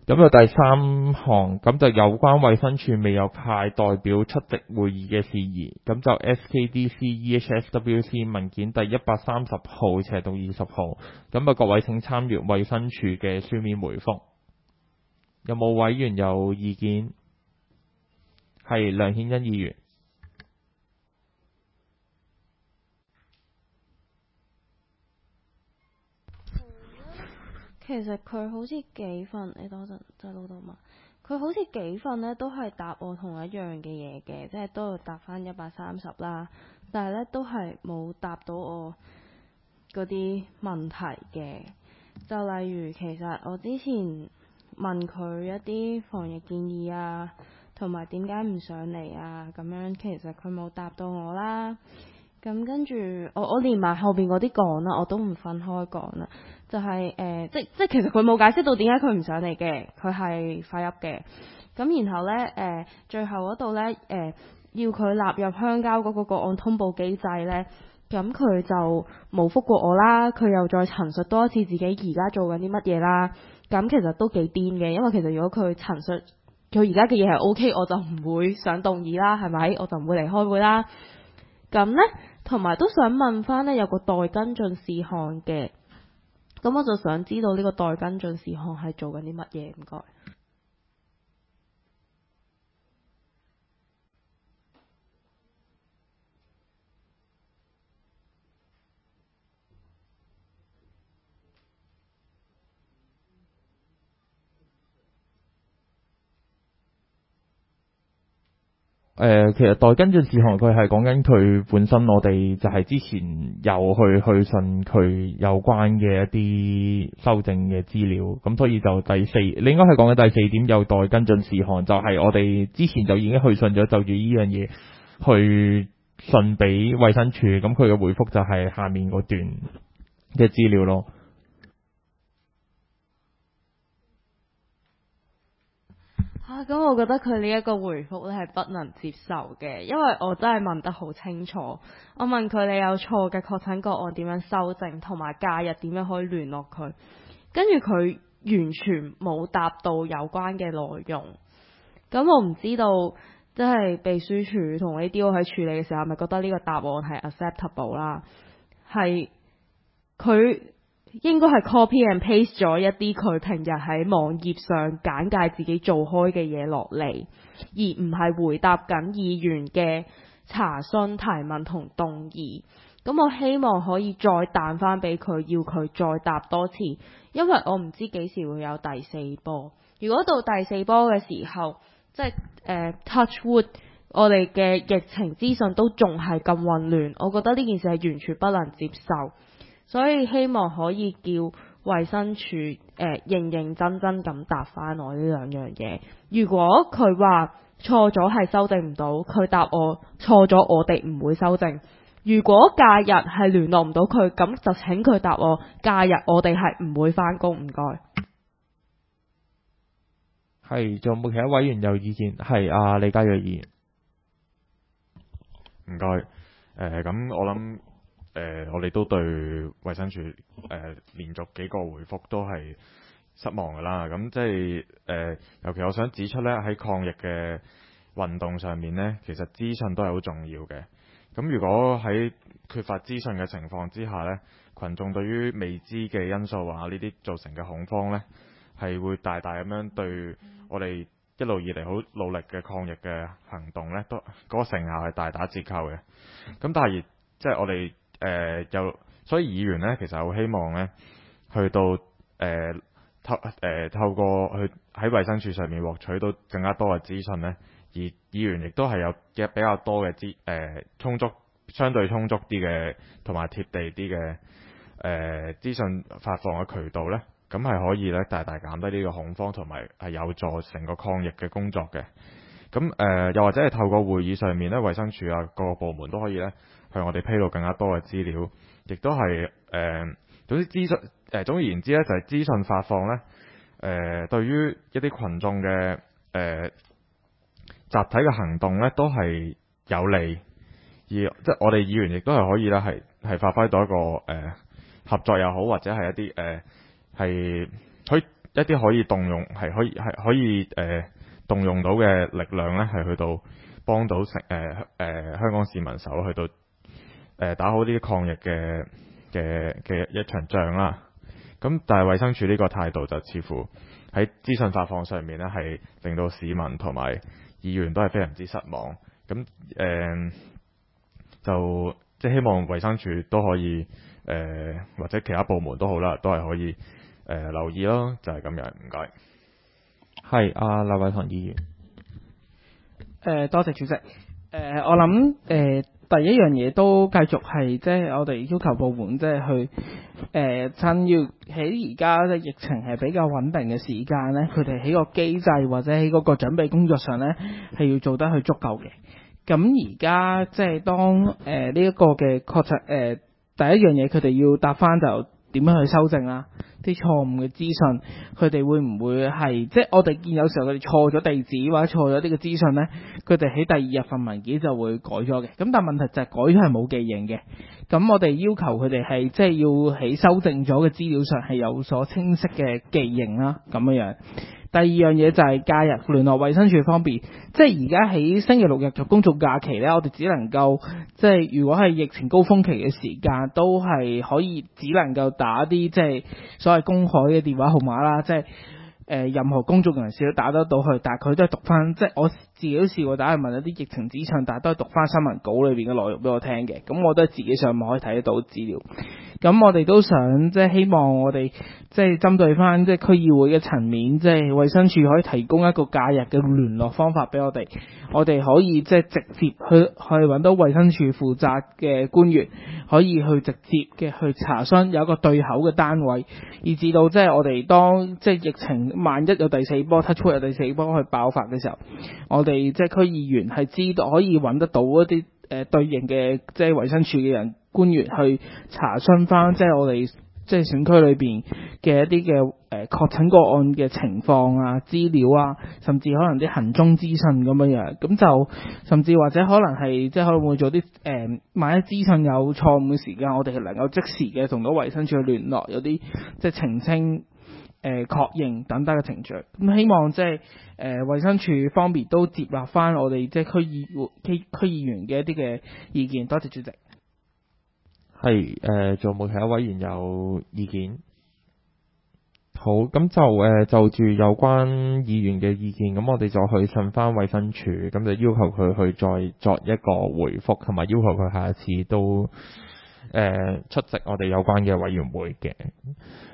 咁就第三項，咁就有關衛生署未有派代表出席會議嘅事宜，咁就 SKDC EHSWC 文件第130號/20號，咁啊各位請參閱衛生署嘅書面回覆。有冇委員有意見？係梁顯恩議員。 其實佢好似幾份，你等陣就老豆嘛。佢好似幾份呢都係答我同一樣嘅嘢嘅，即係都要答翻130啦。但係呢都係冇答到我嗰啲問題嘅。就例如其實我之前問佢一啲防疫建議啊，同埋點解唔上嚟啊咁樣，其實佢冇答到我啦。咁跟住我連埋後邊嗰啲講啦，我都唔分開講啦。就係、即其實佢冇解釋到點解佢唔上嚟嘅，佢係廢噏嘅。咁然後呢，最後嗰度呢，要佢納入鄉郊嗰個個案通報機制呢，咁佢就冇覆過我啦。佢又再陳述多一次自己而家做緊啲乜嘢啦。咁其實都幾癲嘅，因為其實如果佢陳述佢而家嘅嘢係 OK，我就唔會上動議啦，係咪？我就唔會嚟開會啦。咁呢，同埋都想問翻呢，有個待跟進事項嘅，咁我就想知道呢個待跟進事項係做緊啲乜嘢？唔該。 其實待跟進事項佢係講緊佢本身，我哋就係之前有去信佢有關嘅一啲修正嘅資料，咁所以就第四，你應該係講緊第四點有待跟進事項，就係我哋之前就已經去信咗就住呢樣嘢去信俾衛生署，咁佢嘅回覆就係下面嗰段嘅資料咯。 咁我覺得佢呢一個回覆咧係不能接受嘅，因為我真係問得好清楚。我問佢你有錯嘅確診個案點樣修正，同埋假日點樣可以聯絡佢，跟住佢完全冇答到有關嘅內容。咁我唔知道，即係秘書處同 ADO 喺處理嘅時候，係咪覺得呢個答案係 acceptable 啦？係佢應該係 copy and paste 咗一啲佢平日喺網頁上簡介自己做開嘅嘢落嚟，而唔係回答緊議員嘅查詢、提問同動議。咁我希望可以再彈翻俾佢，要佢再答多次，因為我唔知幾時會有第四波。如果到第四波嘅時候，即係touch wood，我哋嘅疫情資訊都仲係咁混亂，我覺得呢件事係完全不能接受。所以希望可以叫衛生署認認真真咁答翻我呢兩樣嘢。如果佢話錯咗係修正唔到，佢答我錯咗，我哋唔會修正。如果假日係聯絡唔到佢，咁就請佢答我假日我哋係唔會返工。唔該。 係，仲有冇其他委員有意見？係李家躍議員。 唔該。咁我諗我哋都對衛生署連續幾個回覆都係失望㗎啦。咁即係尤其我想指出呢，喺抗疫嘅運動上面呢，其實資訊都係好重要嘅。咁如果喺缺乏資訊嘅情況之下呢，群眾對於未知嘅因素呢啲造成嘅恐慌呢，係會大大咁樣對我哋一路以嚟好努力嘅抗疫嘅行動呢，都嗰個成效係大打折扣嘅。咁但係即係我哋所以議員呢，其實好希望呢，去到透過去喺衛生署上面獲取到更加多嘅資訊呢，而議員亦都係有比較多嘅相對充足啲嘅同埋貼地啲嘅資訊發放嘅渠道呢，咁係可以呢大大減低呢個恐慌，同埋係有助成個抗疫嘅工作嘅。咁又或者係透過會議上面呢，衛生署啊各個部門都可以呢向我哋披露更加多嘅資料，亦都係總而言之呢，就係資訊發放呢，對於一啲群眾嘅集體嘅行動呢，都係有利，而即係我哋議員亦都係可以呢係發揮到一個合作又好，或者係一啲係可以一啲可以動用動用到嘅力量咧，係去到幫到香港市民手去到打好呢啲抗疫嘅一場仗啦。咁但係衛生署呢個態度就似乎喺資訊發放上面咧，係令到市民同埋議員都係非常之失望。咁就即係希望衛生署都可以或者其他部門都好啦，都係可以留意咯，就係咁樣。唔該。 係劉偉棠議員。 多謝主席。我諗第一樣嘢都繼續係即係我哋要求部門即係去趁要喺而家即係疫情係比較穩定嘅時間咧，佢哋喺個機制或者喺嗰個準備工作上咧係要做得去足夠嘅。咁而家即係當呢一個嘅確實第一樣嘢佢哋要答翻就點樣去修正啦？啲錯誤嘅資訊，佢哋會唔會係即係我哋見有時候佢哋錯咗地址或者錯咗呢個資訊呢？佢哋喺第二日份文件就會改咗嘅。咁但係問題就係改咗係冇記認嘅。咁我哋要求佢哋係即係要喺修正咗嘅資料上係有所清晰嘅記認啦，咁樣。第二樣嘢就係假日聯絡衛生署方面，即係而家喺星期六日嘅公眾假期呢，我哋只能夠即係如果係疫情高峰期嘅時間，都係可以只能夠打啲即係所謂公開嘅電話號碼啦，即係任何公眾人士都打得到去，但係佢都係讀翻，即係我自己都試過打去問一啲疫情資訊，但係都係讀翻新聞稿裏邊嘅內容俾我聽嘅，咁我都係自己上網可以睇得到資料。咁我哋都想即係希望我哋即係針對翻即係區議會嘅層面，即係衛生署可以提供一個假日嘅聯絡方法俾我哋可以即係直接去揾到衛生署負責嘅官員，可以去直接嘅去查詢，有一個對口嘅單位，以至到即係我哋當即係疫情萬一有第四波突出有第四波去爆發嘅時候，我哋即係區議員係知道可以揾得到一啲對應嘅即係衛生署嘅人官員去查詢翻，即係我哋即係選區裏邊嘅一啲嘅確診個案嘅情況啊、資料啊，甚至可能啲行蹤資訊咁樣，咁就甚至或者可能係即係可能會做啲萬一資訊有錯誤嘅時間，我哋係能夠即時嘅同到衛生署去聯絡，有啲即係澄清確認等等嘅程序。咁希望即係衛生署方面都接納翻我哋即係區議員嘅一啲嘅意見。多謝主席。 係仲有冇其他委員有意見？好，咁就住有關議員嘅意見，咁我哋就去信翻衛生署，咁就要求佢去再作一個回覆，同埋要求佢下一次都出席我哋有關嘅委員會嘅。